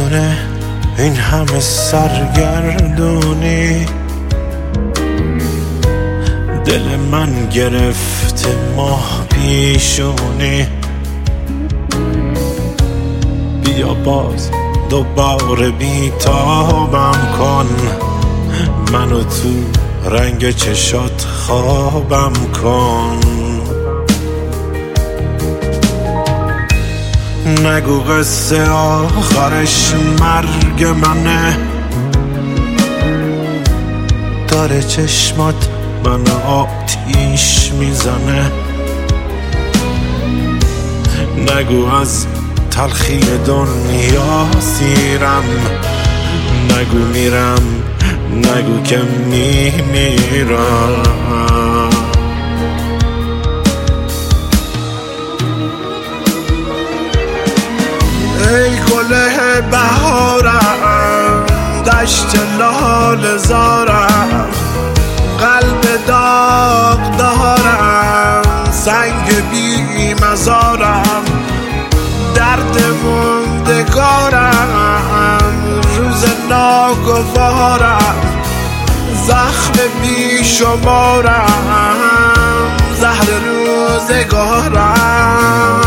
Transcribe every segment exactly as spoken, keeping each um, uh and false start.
میونه این همه سرگردونی، دل من گرفته ماه پیشونی. بیا باز دوباره بیتابم کن، منو تو رنگ چشات خوابم کن. نگو قصه آخرش مرگ منه، داره چشمات من آتیش میزنه. نگو از تلخی دنیا سیرم، نگو میرم، نگو که میمیرم. ای گله بهارم، دشت لاله زارم، قلب داغ دارم، سنگ بی مزارم، درد موندگارم، روز ناگوارم، زخم بی شمارم، زهر روزگارم.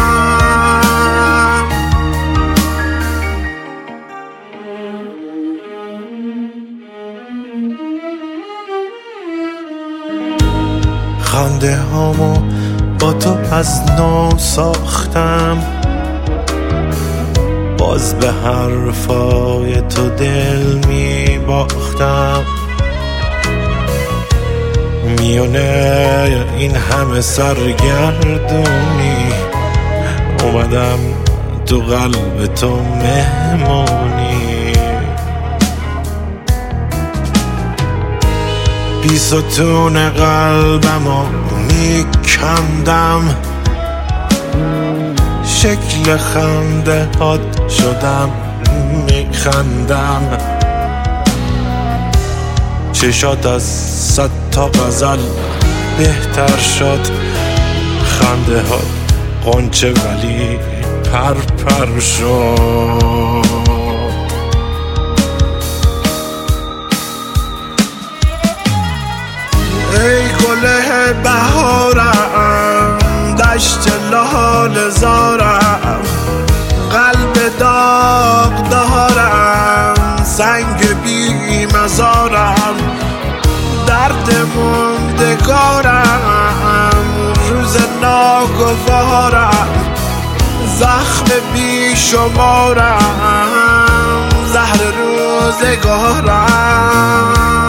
خنده هامو با تو از نو ساختم، باز به حرفای تو دل می باختم. میونه این همه سرگردونی، اومدم تو قلب تو مهمونی. بی ستون قلبمو میکندم، شکل خنده هات شدم میخندم. چشات از صد تا غزل بهتر شد، خنده هات غنچه ولی پر پر شد. ای گله بهارم، دشت لاله زارم، قلب داغ دارم، سنگ بی مزارم، درد موندگارم، روز ناگوارم، زخم بی شمارم، زهر روزگارم.